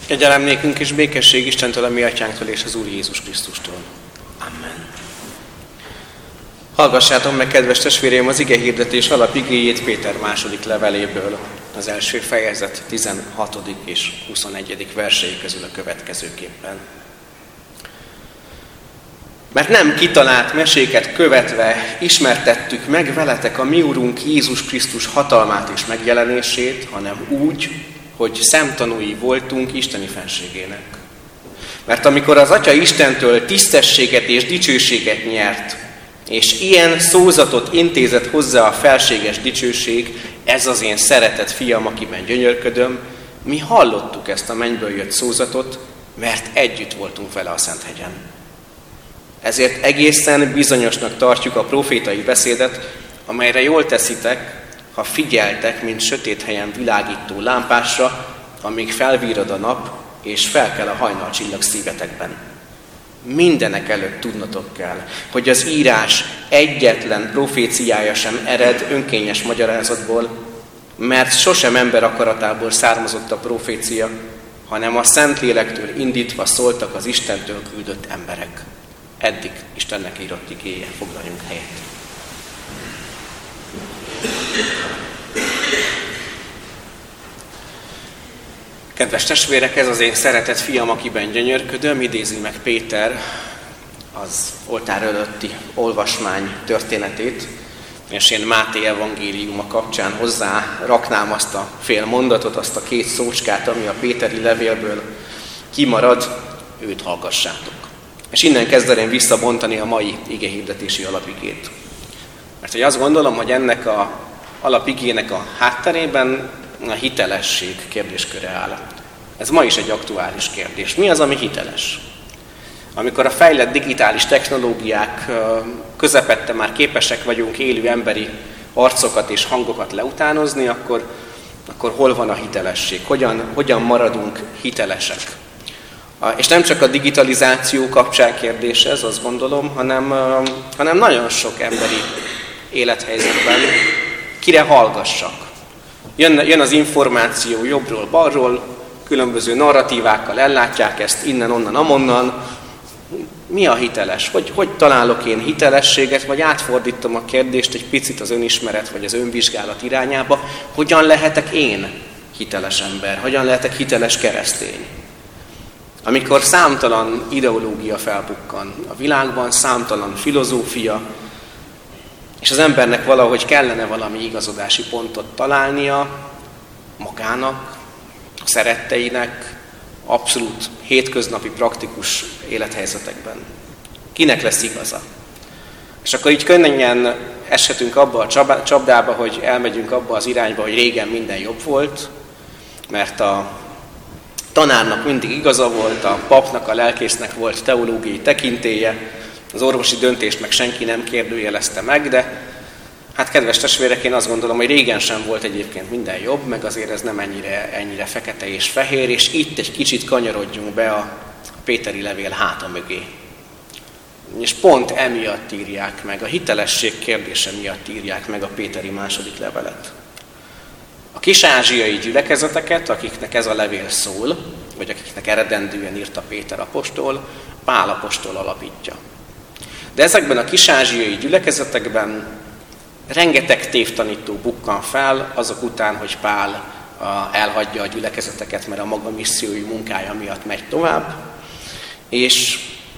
Kegyelem nékünk és békesség Istentől, a mi atyánktól és az Úr Jézus Krisztustól. Amen. Hallgassátok meg, kedves testvéreim, az igehirdetés alapigéjét Péter második leveléből, az első fejezet 16. és 21. versei közül a következőképpen. Mert nem kitalált meséket követve ismertettük meg veletek a mi Urunk Jézus Krisztus hatalmát és megjelenését, hanem úgy, hogy szemtanúi voltunk isteni fenségének. Mert amikor az Atya Istentől tisztességet és dicsőséget nyert, és ilyen szózatot intézett hozzá a felséges dicsőség, ez az én szeretett fiam, akiben gyönyörködöm, mi hallottuk ezt a mennyből jött szózatot, mert együtt voltunk vele a Szenthegyen. Ezért egészen bizonyosnak tartjuk a profétai beszédet, amelyre jól teszitek, ha figyeltek, mint sötét helyen világító lámpásra, amíg felvírad a nap, és felkel a hajnalcsillag szívetekben. Mindenek előtt tudnotok kell, hogy az írás egyetlen proféciája sem ered önkényes magyarázatból, mert sosem ember akaratából származott a profécia, hanem a Szentlélektől indítva szóltak az Istentől küldött emberek. Eddig Istennek írott igéje, foglaljunk helyet. Kedves testvérek, ez az én szeretett fiam, akiben gyönyörködöm, idézi meg Péter az oltár előtti olvasmány történetét, és én Máté evangéliuma kapcsán hozzá raknám azt a fél mondatot, azt a két szócskát, ami a péteri levélből kimarad, őt hallgassátok. És innen kezdeném visszabontani a mai igehirdetési alapigét. Mert hogy azt gondolom, hogy ennek a alapigének a hátterében a hitelesség kérdésköre áll. Ez ma is egy aktuális kérdés. Mi az, ami hiteles? Amikor a fejlett digitális technológiák közepette már képesek vagyunk élő emberi arcokat és hangokat leutánozni, akkor hol van a hitelesség? Hogyan maradunk hitelesek? És nem csak a digitalizáció kapcsán kérdés ez, azt gondolom, hanem nagyon sok emberi élethelyzetben kire hallgassak. Jön az információ jobbról, balról, különböző narratívákkal ellátják ezt innen, onnan, amonnan. Mi a hiteles? Hogy találok én hitelességet, vagy átfordítom a kérdést egy picit az önismeret, vagy az önvizsgálat irányába. Hogyan lehetek én hiteles ember? Hogyan lehetek hiteles keresztény? Amikor számtalan ideológia felbukkan a világban, számtalan filozófia, és az embernek valahogy kellene valami igazodási pontot találnia magának, a szeretteinek, abszolút hétköznapi praktikus élethelyzetekben. Kinek lesz igaza? És akkor így könnyen eshetünk abba a csapdába, hogy elmegyünk abba az irányba, hogy régen minden jobb volt, mert a tanárnak mindig igaza volt, a papnak, a lelkésznek volt teológiai tekintélye, az orvosi döntést meg senki nem kérdőjelezte meg, de hát kedves testvérek, én azt gondolom, hogy régen sem volt egyébként minden jobb, meg azért ez nem ennyire fekete és fehér, és itt egy kicsit kanyarodjunk be a péteri levél háta mögé. És pont emiatt írják meg, a hitelesség kérdése miatt írják meg a péteri második levelet. A kis-ázsiai gyülekezeteket, akiknek ez a levél szól, vagy akiknek eredendően írta Péter apostol, Pál apostol alapítja. De ezekben a kis-ázsiai gyülekezetekben rengeteg tévtanító bukkan fel azok után, hogy Pál elhagyja a gyülekezeteket, mert a maga missziói munkája miatt megy tovább. És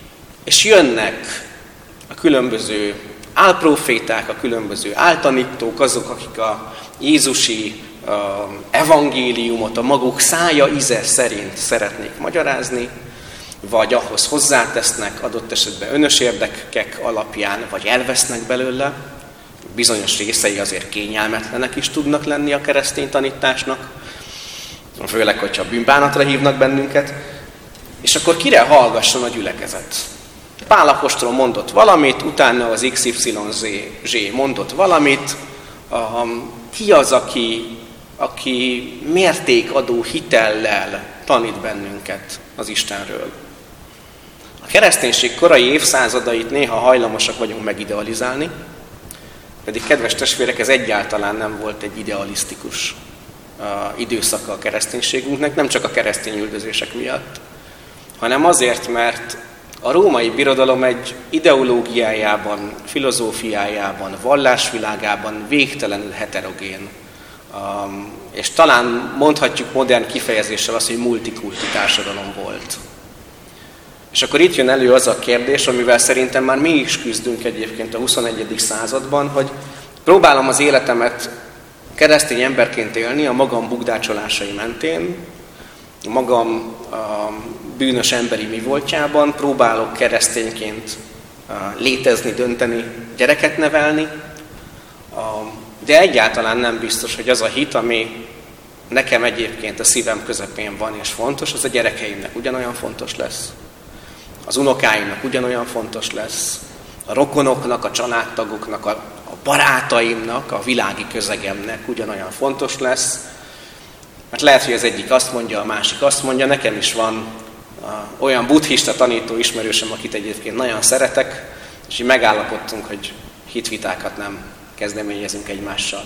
jönnek a különböző álproféták, a különböző áltanítók, azok, akik a jézusi evangéliumot a maguk szája íze szerint szeretnék magyarázni, vagy ahhoz hozzátesznek, adott esetben önös érdekek alapján, vagy elvesznek belőle. Bizonyos részei azért kényelmetlenek is tudnak lenni a keresztény tanításnak, főleg, hogyha bűnbánatra hívnak bennünket. És akkor kire hallgasson a gyülekezet? Pál apostol mondott valamit, utána az XYZ mondott valamit. Ki az, aki mértékadó hitellel tanít bennünket az Istenről? A kereszténység korai évszázadait néha hajlamosak vagyunk megidealizálni, pedig kedves testvérek, ez egyáltalán nem volt egy idealisztikus időszaka a kereszténységünknek, nem csak a keresztény üldözések miatt, hanem azért, mert a római birodalom egy ideológiájában, filozófiájában, vallásvilágában végtelenül heterogén. És talán mondhatjuk modern kifejezéssel azt, hogy multikulti társadalom volt. És akkor itt jön elő az a kérdés, amivel szerintem már mi is küzdünk egyébként a 21. században, hogy próbálom az életemet keresztény emberként élni a magam bugdácsolásai mentén, a magam bűnös emberi mi voltjában, próbálok keresztényként létezni, dönteni, gyereket nevelni, de egyáltalán nem biztos, hogy az a hit, ami nekem egyébként a szívem közepén van és fontos, az a gyerekeimnek ugyanolyan fontos lesz, az unokáimnak ugyanolyan fontos lesz, a rokonoknak, a családtagoknak, a barátaimnak, a világi közegemnek ugyanolyan fontos lesz. Mert lehet, hogy az egyik azt mondja, a másik azt mondja, nekem is van olyan buddhista tanító ismerősöm, akit egyébként nagyon szeretek, és így megállapodtunk, hogy hitvitákat nem kezdeményezünk egymással.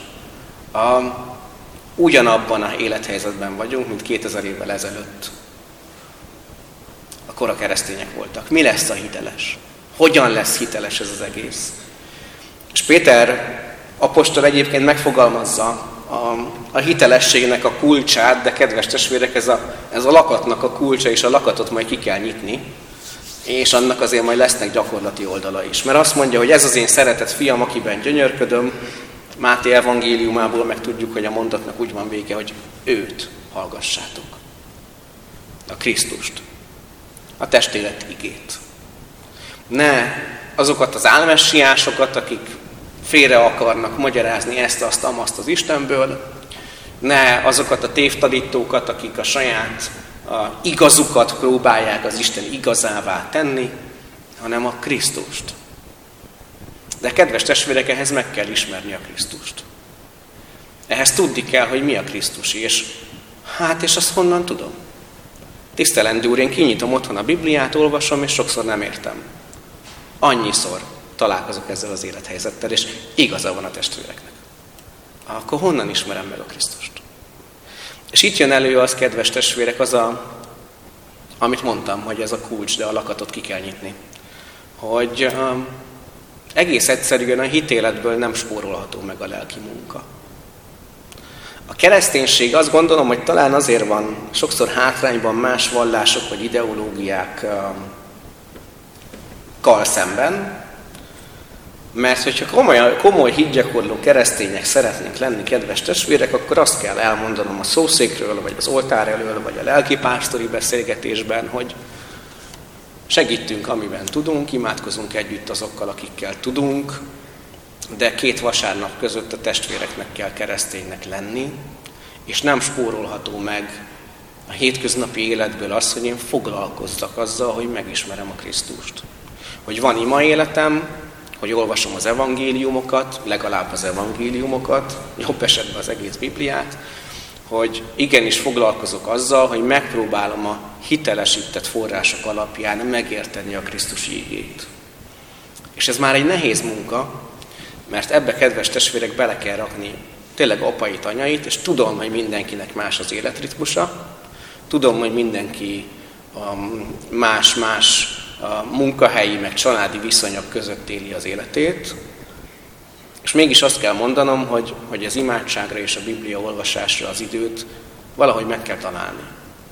Ugyanabban az élethelyzetben vagyunk, mint 2000 évvel ezelőtt. Akkor a keresztények voltak. Mi lesz a hiteles? Hogyan lesz hiteles ez az egész? És Péter apostol egyébként megfogalmazza a hitelességnek a kulcsát, de kedves testvérek, ez a lakatnak a kulcsa, és a lakatot majd ki kell nyitni, és annak azért majd lesznek gyakorlati oldala is. Mert azt mondja, hogy ez az én szeretett fiam, akiben gyönyörködöm, Máté evangéliumából meg tudjuk, hogy a mondatnak úgy van vége, hogy őt hallgassátok. A Krisztust. A testélet igét. Ne azokat az álmessiásokat, akik félre akarnak magyarázni ezt, azt, amazt az Istenből, ne azokat a tévtanítókat, akik a saját igazukat próbálják az Isten igazává tenni, hanem a Krisztust. De kedves testvérek, ehhez meg kell ismerni a Krisztust. Ehhez tudni kell, hogy mi a Krisztusi, és azt honnan tudom? Tisztelendő Úr, én kinyitom otthon a Bibliát, olvasom, és sokszor nem értem. Annyiszor találkozok ezzel az élethelyzettel, és igaza van a testvéreknek. Akkor honnan ismerem meg a Krisztust? És itt jön elő az, kedves testvérek, amit mondtam, hogy ez a kulcs, de a lakatot ki kell nyitni. Hogy egész egyszerűen a hitéletből nem spórolható meg a lelki munka. A kereszténység, azt gondolom, hogy talán azért van sokszor hátrányban más vallások vagy ideológiákkal szemben, mert hogyha komoly hitgyakorló keresztények szeretnénk lenni, kedves testvérek, akkor azt kell elmondanom a szószékről, vagy az oltár elől, vagy a lelkipásztori beszélgetésben, hogy segítünk, amiben tudunk, imádkozunk együtt azokkal, akikkel tudunk, de 2 vasárnap között a testvéreknek kell kereszténynek lenni, és nem spórolható meg a hétköznapi életből az, hogy én foglalkozzak azzal, hogy megismerem a Krisztust. Hogy van ima életem, hogy olvasom az evangéliumokat, legalább az evangéliumokat, jobb esetben az egész Bibliát, hogy igenis foglalkozok azzal, hogy megpróbálom a hitelesített források alapján megérteni a Krisztusi igét. És ez már egy nehéz munka, mert ebbe, kedves testvérek, bele kell rakni tényleg apait, anyait, és tudom, hogy mindenkinek más az életritmusa, tudom, hogy mindenki más munkahelyi, meg családi viszonyok között éli az életét, és mégis azt kell mondanom, hogy az imádságra és a Biblia olvasásra az időt valahogy meg kell találni.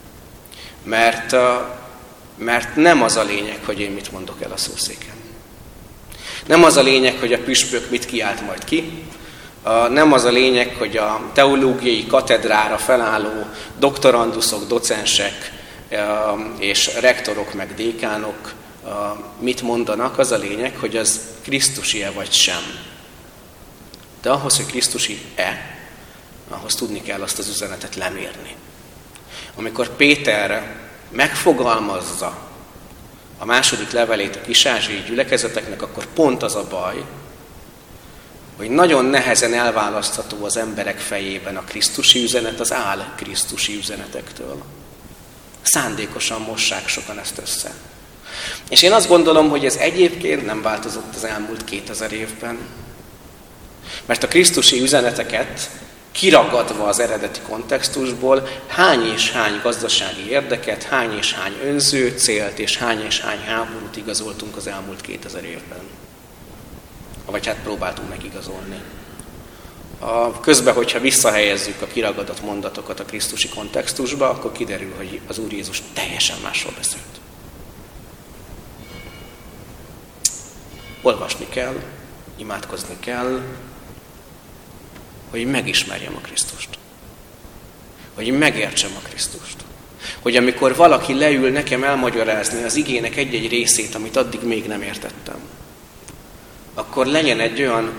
Mert nem az a lényeg, hogy én mit mondok el a szószéken. Nem az a lényeg, hogy a püspök mit kiált majd ki, nem az a lényeg, hogy a teológiai katedrára felálló doktoranduszok, docensek és rektorok meg dékánok mit mondanak, az a lényeg, hogy az Krisztusi-e vagy sem. De ahhoz, hogy Krisztusi-e, ahhoz tudni kell azt az üzenetet lemérni. Amikor Péter megfogalmazza a második levelét a kis-ázsiai gyülekezeteknek, akkor pont az a baj, hogy nagyon nehezen elválasztható az emberek fejében a Krisztusi üzenet az Krisztusi üzenetektől. Szándékosan mossák sokan ezt össze. És én azt gondolom, hogy ez egyébként nem változott az elmúlt 2000 évben. Mert a Krisztusi üzeneteket kiragadva az eredeti kontextusból, hány és hány gazdasági érdeket, hány és hány önző célt és hány háborút igazoltunk az elmúlt 2000 évben. Vagy hát próbáltunk megigazolni. Közben, hogyha visszahelyezzük a kiragadott mondatokat a krisztusi kontextusba, akkor kiderül, hogy az Úr Jézus teljesen másról beszélt. Olvasni kell, imádkozni kell, hogy megismerjem a Krisztust. Hogy megértsem a Krisztust. Hogy amikor valaki leül nekem elmagyarázni az igének egy-egy részét, amit addig még nem értettem, akkor legyen egy olyan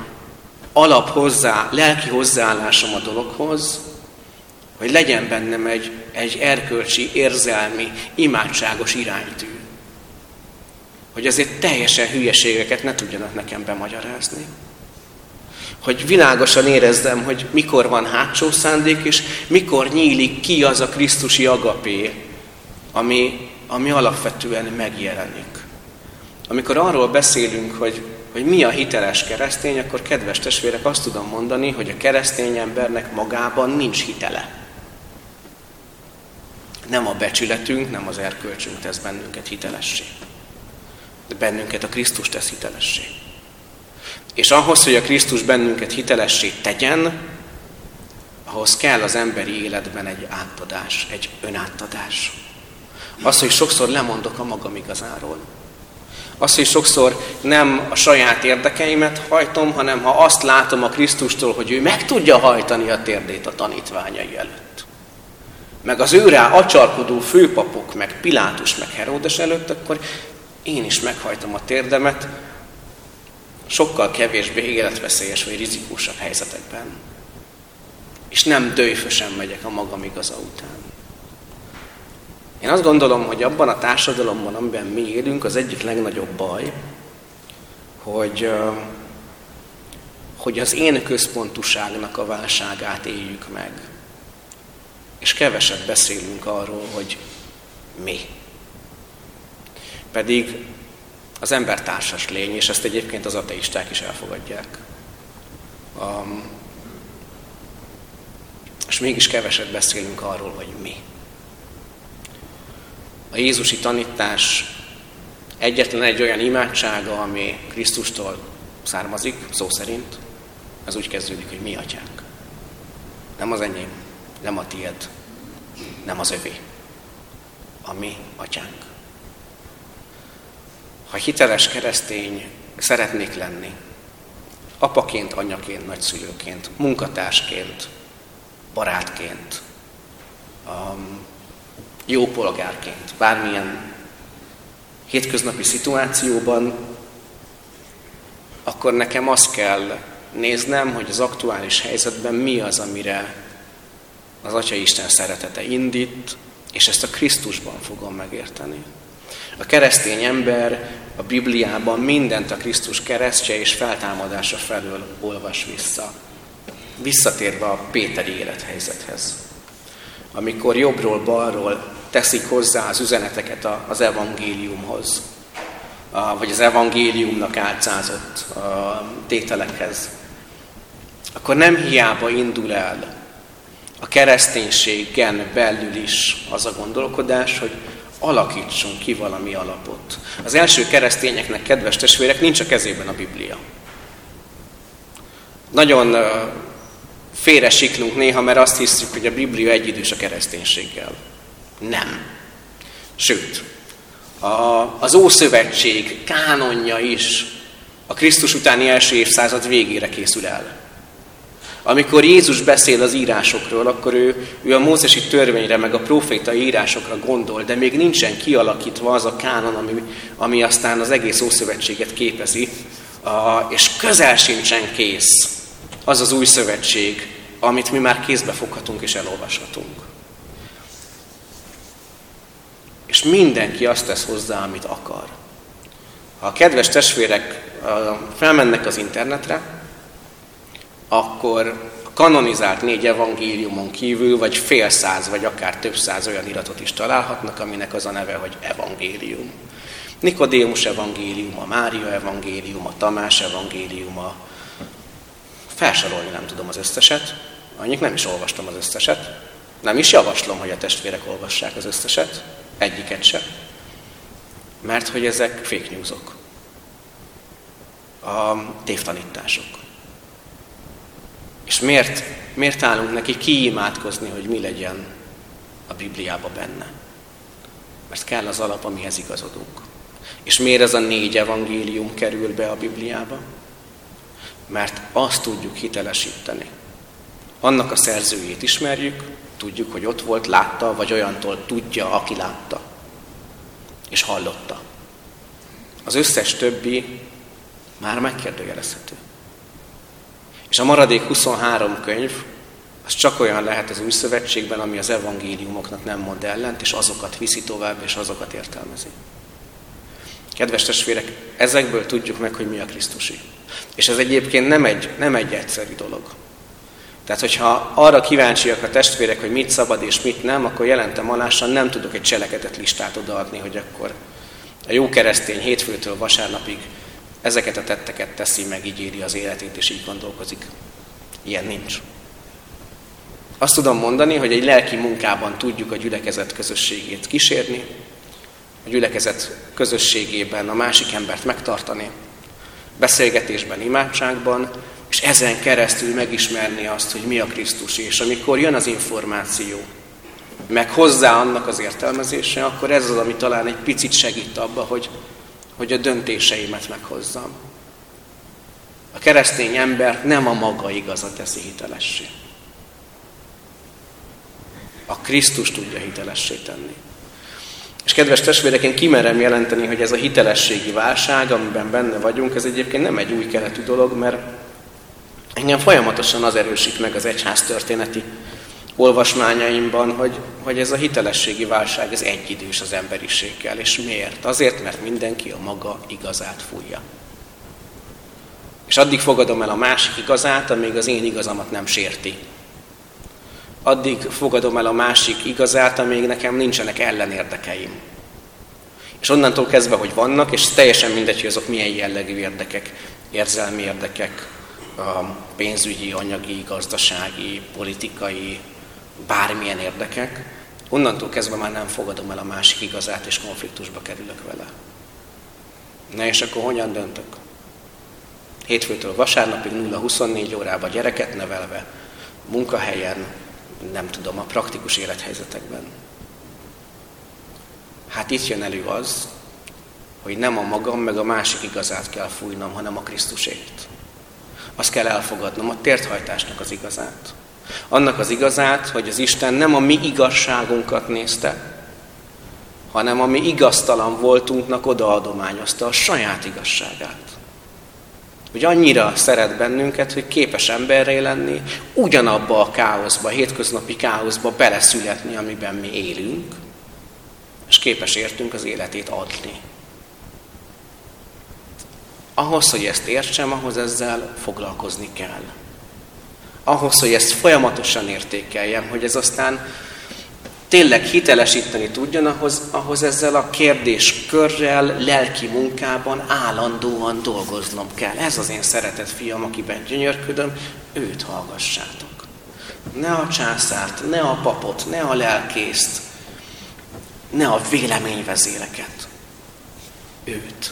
lelki hozzáállásom a dologhoz, hogy legyen bennem egy erkölcsi, érzelmi, imádságos iránytű. Hogy azért teljesen hülyeségeket ne tudjanak nekem bemagyarázni. Hogy világosan érezzem, hogy mikor van hátsó szándék, és mikor nyílik ki az a krisztusi agapé, ami alapvetően megjelenik. Amikor arról beszélünk, hogy mi a hiteles keresztény, akkor kedves testvérek, azt tudom mondani, hogy a keresztény embernek magában nincs hitele. Nem a becsületünk, nem az erkölcsünk tesz bennünket hitelessé. De bennünket a Krisztus tesz hitelessé. És ahhoz, hogy a Krisztus bennünket hitelessé tegyen, ahhoz kell az emberi életben egy átadás, egy önátadás. Az, hogy sokszor lemondok a magam igazáról. Az, hogy sokszor nem a saját érdekeimet hajtom, hanem ha azt látom a Krisztustól, hogy ő meg tudja hajtani a térdét a tanítványai előtt. Meg az őrá acsarkodó főpapok, meg Pilátus, meg Heródes előtt, akkor én is meghajtom a térdemet, sokkal kevésbé életveszélyes vagy rizikósabb helyzetekben. És nem dőfösen megyek a magam igaza után. Én azt gondolom, hogy abban a társadalomban, amiben mi élünk, az egyik legnagyobb baj, hogy az én központúságnak a válságát éljük meg. És keveset beszélünk arról, hogy mi. Pedig az ember társas lény, és ezt egyébként az ateisták is elfogadják. És mégis keveset beszélünk arról, hogy mi. A jézusi tanítás egyetlen egy olyan imádsága, ami Krisztustól származik, szó szerint, az úgy kezdődik, hogy mi atyánk. Nem az enyém, nem a tiéd, nem az övé. A mi atyánk. Ha hiteles keresztény szeretnék lenni, apaként, anyaként, nagyszülőként, munkatársként, barátként, jó polgárként, bármilyen hétköznapi szituációban, akkor nekem azt kell néznem, hogy az aktuális helyzetben mi az, amire az Atyaisten szeretete indít, és ezt a Krisztusban fogom megérteni. A keresztény ember a Bibliában mindent a Krisztus keresztje és feltámadása felől olvas vissza. Visszatérve a péteri élethelyzethez. Amikor jobbról, balról teszik hozzá az üzeneteket az evangéliumhoz, vagy az evangéliumnak álcázott tételekhez, akkor nem hiába indul el a kereszténységen belül is az a gondolkodás, hogy alakítsunk ki valami alapot. Az első keresztényeknek, kedves testvérek, nincs a kezében a Biblia. Nagyon félre siklunk néha, mert azt hiszük, hogy a Biblia egyidős a kereszténységgel. Nem. Sőt, az Ószövetség kánonja is a Krisztus utáni első évszázad végére készül el. Amikor Jézus beszél az írásokról, akkor ő a mózesi törvényre, meg a prófétai írásokra gondol, de még nincsen kialakítva az a kánon, ami aztán az egész Ószövetséget képezi, és közel sincsen kész az az új szövetség, amit mi már kézbe foghatunk és elolvashatunk. És mindenki azt tesz hozzá, amit akar. Ha a kedves testvérek felmennek az internetre, akkor a kanonizált 4 evangéliumon kívül vagy fél száz, vagy akár több száz olyan iratot is találhatnak, aminek az a neve, hogy evangélium. Nikodémus evangélium, a Mária evangélium, a Tamás evangélium, felsorolni nem tudom az összeset, Mondjuk nem is olvastam az összeset. Nem is javaslom, hogy a testvérek olvassák az összeset, egyiket se. Mert hogy ezek fake newsok. A tévtanítások. És miért állunk neki kiimádkozni, hogy mi legyen a Bibliában benne? Mert kell az alap, amihez igazodunk. És miért ez a 4 evangélium kerül be a Bibliába? Mert azt tudjuk hitelesíteni. Annak a szerzőjét ismerjük, tudjuk, hogy ott volt, látta, vagy olyantól tudja, aki látta. És hallotta. Az összes többi már megkérdőjelezhető. És a maradék 23 könyv, az csak olyan lehet az Új Szövetségben, ami az evangéliumoknak nem mond ellent, és azokat viszi tovább, és azokat értelmezi. Kedves testvérek, ezekből tudjuk meg, hogy mi a Krisztusi. És ez egyébként nem egy egyszerű dolog. Tehát, hogyha arra kíváncsiak a testvérek, hogy mit szabad és mit nem, akkor jelentem alásan nem tudok egy cselekedet listát odaadni, hogy akkor a jó keresztény hétfőtől vasárnapig ezeket a tetteket teszi, meg így éli az életét, és így gondolkozik. Ilyen nincs. Azt tudom mondani, hogy egy lelki munkában tudjuk a gyülekezet közösségét kísérni, a gyülekezet közösségében a másik embert megtartani, beszélgetésben, imádságban, és ezen keresztül megismerni azt, hogy mi a Krisztus, és amikor jön az információ, meg hozzá annak az értelmezése, akkor ez az, ami talán egy picit segít abba, hogy a döntéseimet meghozzam. A keresztény ember nem a maga igaza teszi hitelessé. A Krisztus tudja hitelessé tenni. És kedves testvérek, én kimerem jelenteni, hogy ez a hitelességi válság, amiben benne vagyunk, ez egyébként nem egy új keletű dolog, mert engem folyamatosan az erősít meg az egyház történeti olvasmányaimban, hogy ez a hitelességi válság, ez egyidős az emberiséggel. És miért? Azért, mert mindenki a maga igazát fújja. És addig fogadom el a másik igazát, amíg az én igazamat nem sérti. Addig fogadom el a másik igazát, amíg nekem nincsenek ellenérdekeim. És onnantól kezdve, hogy vannak, és teljesen mindegy, hogy azok milyen jellegű érdekek, érzelmi érdekek, pénzügyi, anyagi, gazdasági, politikai, bármilyen érdekek, onnantól kezdve már nem fogadom el a másik igazát, és konfliktusba kerülök vele. Na és akkor hogyan döntök? Hétfőtől vasárnapig 0-24 órában gyereket nevelve, munkahelyen, nem tudom, a praktikus élethelyzetekben. Hát itt jön elő az, hogy nem a magam, meg a másik igazát kell fújnom, hanem a Krisztusét. Azt kell elfogadnom, a térthajtásnak az igazát. Annak az igazát, hogy az Isten nem a mi igazságunkat nézte, hanem a mi igaztalan voltunknak odaadományozta a saját igazságát. Hogy annyira szeret bennünket, hogy képes emberré lenni, ugyanabba a káoszba, a hétköznapi káoszba beleszületni, amiben mi élünk, és képes értünk az életét adni. Ahhoz, hogy ezt értsem, ahhoz ezzel foglalkozni kell. Ahhoz, hogy ezt folyamatosan értékeljem, hogy ez aztán tényleg hitelesíteni tudjon, ahhoz ezzel a kérdéskörrel, lelki munkában állandóan dolgoznom kell. Ez az én szeretett fiam, akiben gyönyörködöm, őt hallgassátok. Ne a császárt, ne a papot, ne a lelkészt, ne a véleményvezéreket. Őt.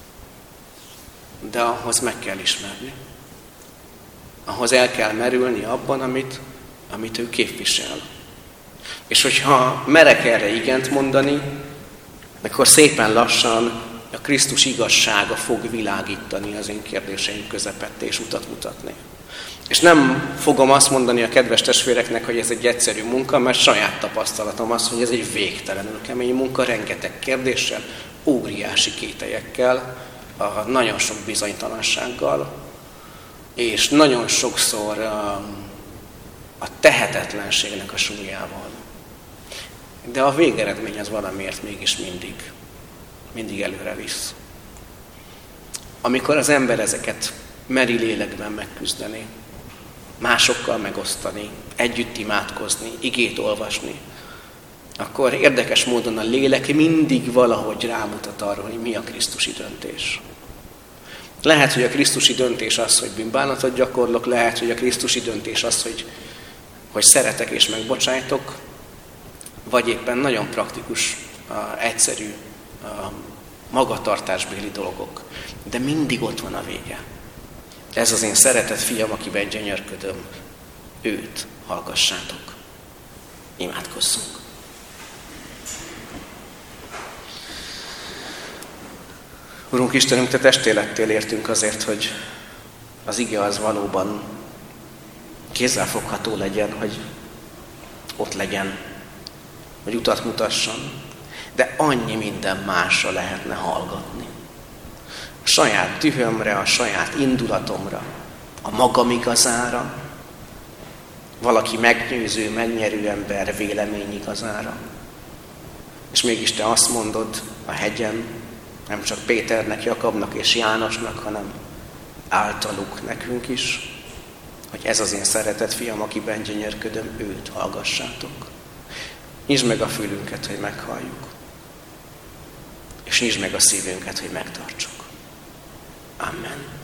De ahhoz meg kell ismerni. Ahhoz el kell merülni abban, amit ő képvisel. És hogyha merek erre igent mondani, akkor szépen lassan a Krisztus igazsága fog világítani az én kérdéseim közepette és utat mutatni. És nem fogom azt mondani a kedves testvéreknek, hogy ez egy egyszerű munka, mert saját tapasztalatom az, hogy ez egy végtelenül kemény munka, rengeteg kérdéssel, óriási kételyekkel, nagyon sok bizonytalansággal, és nagyon sokszor a tehetetlenségnek a súlyával. De a végeredmény az valamiért mégis mindig előre visz. Amikor az ember ezeket meri lélekben megküzdeni, másokkal megosztani, együtt imádkozni, igét olvasni, akkor érdekes módon a lélek mindig valahogy rámutat arra, hogy mi a krisztusi döntés. Lehet, hogy a krisztusi döntés az, hogy bűnbánatot gyakorlok, lehet, hogy a krisztusi döntés az, hogy hogy szeretek és megbocsájtok, vagy éppen nagyon praktikus, egyszerű magatartásbéli dolgok. De mindig ott van a vége. Ez az én szeretett fiam, akiben gyönyörködöm, őt hallgassátok. Imádkozzunk. Urunk Istenünk, Te testélettél értünk azért, hogy az ige az valóban kézzelfogható legyen, hogy ott legyen, hogy utat mutasson, de annyi minden másra lehetne hallgatni. A saját dühömre, a saját indulatomra, a magam igazára, valaki meggyőző, megnyerő ember vélemény igazára. És mégis Te azt mondod a hegyen, nem csak Péternek, Jakabnak és Jánosnak, hanem általuk nekünk is, hogy ez az én szeretett fiam, akiben gyönyörködöm, őt hallgassátok. Nyisd meg a fülünket, hogy meghalljuk, és nyisd meg a szívünket, hogy megtartsuk. Amen.